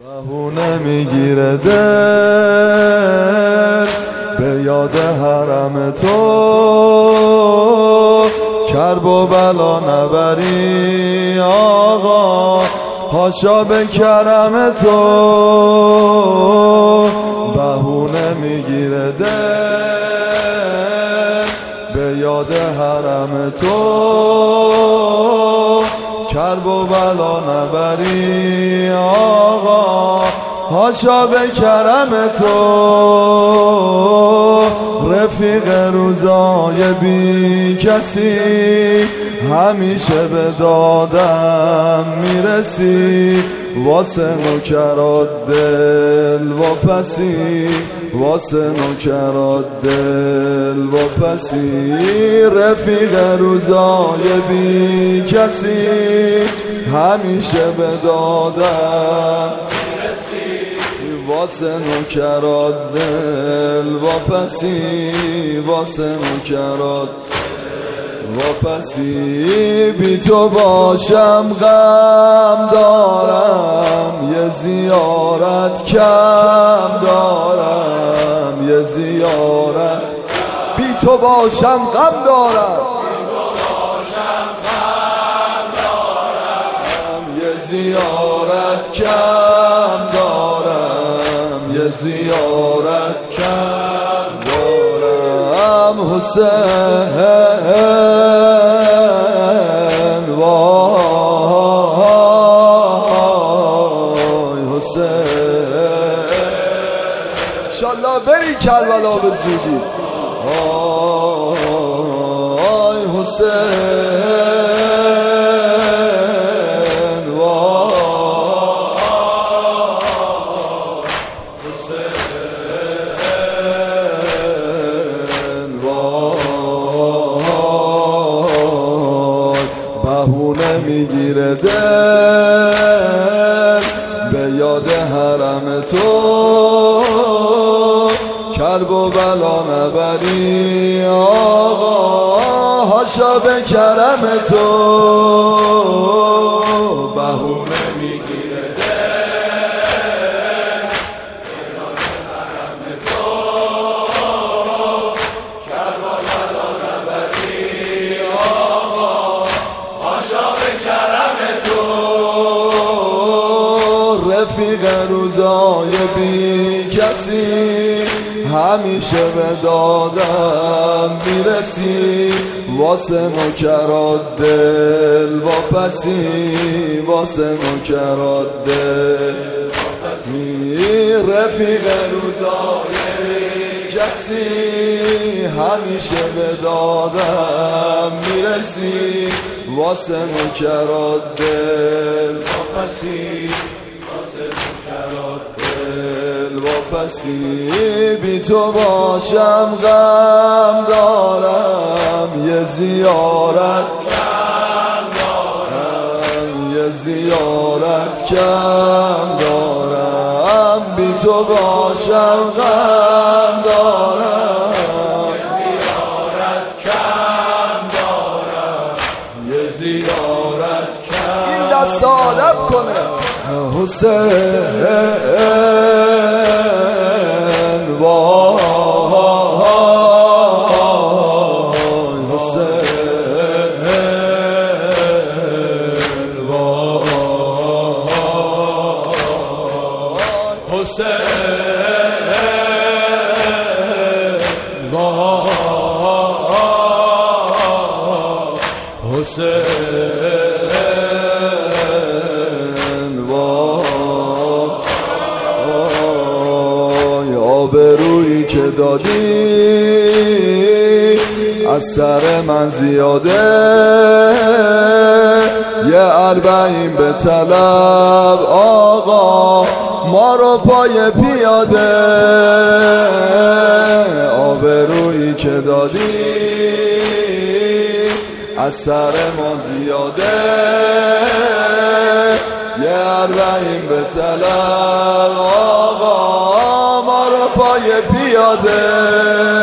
بهونه میگیره دل به یاد حرم تو، کرب و بلا نبری آقا حاشا به کرم تو. بهونه میگیره دل به یاد حرم تو، کرب و بلا نبری آقا حاشا به کرم تو. رفیق روزای بی کسی همیشه به دادم میرسی، واسه نوکرات دل و پسی، واسه نوکرات دل و پسی. رفیق روزای بی کسی همیشه به دادم میرسی، واسه نوکرات دل و پسی، واسه نوکرات و پسی. بی تو باشم غم دارم، یه زیارت کم دارم، یه زیارت. بی تو باشم غم دارم، یه زیارت کم دارم، یه زیارت کم دارم. حسین وای حسین، انشالله بری کربلا به زودی. وای حسین وای حسین وای. بهونه میگیره دل به یاد حرم تو، کرب و بلا نبری آقا حاشا به کرم تو. بهونه میگیره دل به یاد حرم تو، کرب و بلا نبری آقا حاشا به کرم تو. رفیق روزای بی کسی همیشه به دادم میرسی، واسه نوکرات دل و پسی، واسه نوکرات دل و پسی. رفیق روزای کسی همیشه به دادم میرسی، واسه نوکرات دل و پسی، واسه نوکرات دل و پسی. بی تو باشم غم دارم، یه زیارت کم دارم، یه زیارت کم دارم. بی تو باشم غم دارم، یه زیارت کم دارم، یه زیارت کم. این دست آدم کنه حسین وای حسین وای حسین وای حسین وای. آبرویی که دادی از سر من زیاده، یه 40 به طلب آقا ما رو پای پیاده. آبرویی که دادی از سر ما زیاده، یه 40 به طلب آقا ما رو پای پیاده.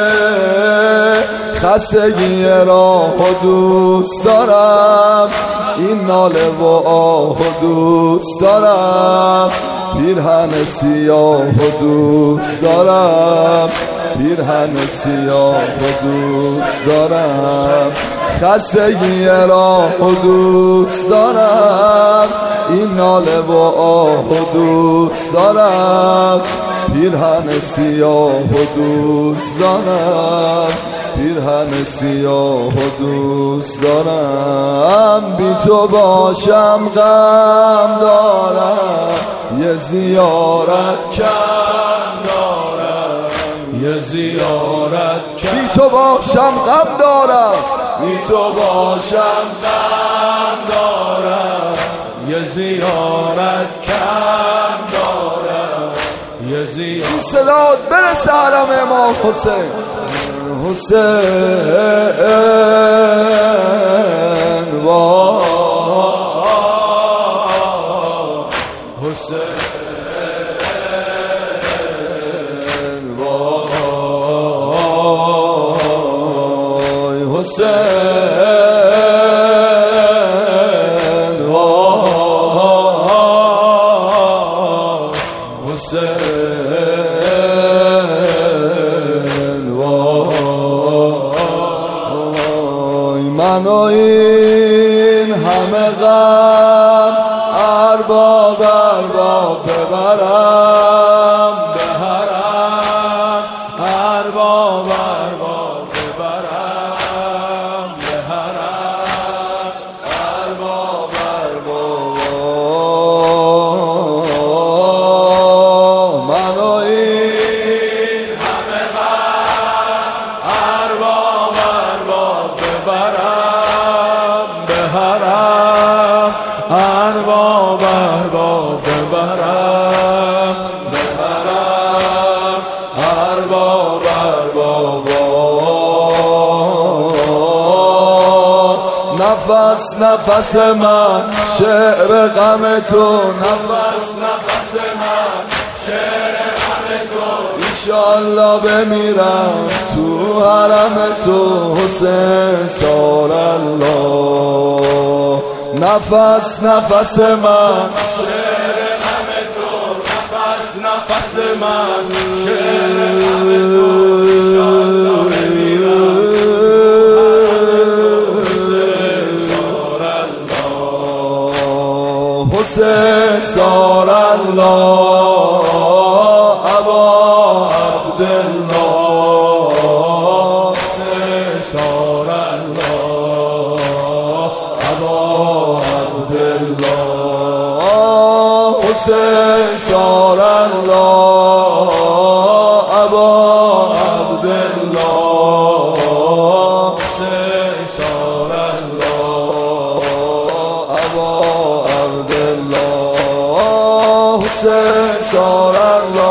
خستگی راه و دوست دارم، این ناله و آه و دوست دارم پیرهن سیاه و دوست دارم پیرهن سیاه و دوست دارم خستگی راه و دوست دارم این ناله و آه و دوست دارم پیرهن سیاه و دوست دارم پیرهن سیاه و دوست دارم بی تو باشم غم دارم یه زیارت کم دارم یه زیارت کم بی تو باشم غم دارم بی تو باشم غم دارم یه زیارت کم دارم یه زیارت این صدات برسه علم امام حسین حسین من و این همه غم ارباب ببرم به حرم ارباب ببرم به حرم ارباب من و این همه غم ارباب ببرم به حرم ارباب ببرم به حرم ارباب نفس نفس من شعر غم تو نفس نفس من شعر غم تو ایشالله بمیرم تو حرم تو حسین سار الله نفس نفس من شعر غم تو نفس نفس من شعر غم تو ایشالله بمیرم حسین سار الله ابا عبدالله حسین سار الله ابا عبدالله حسین سار الله ابا عبدالله حسین سار الله ابا حسین سار الله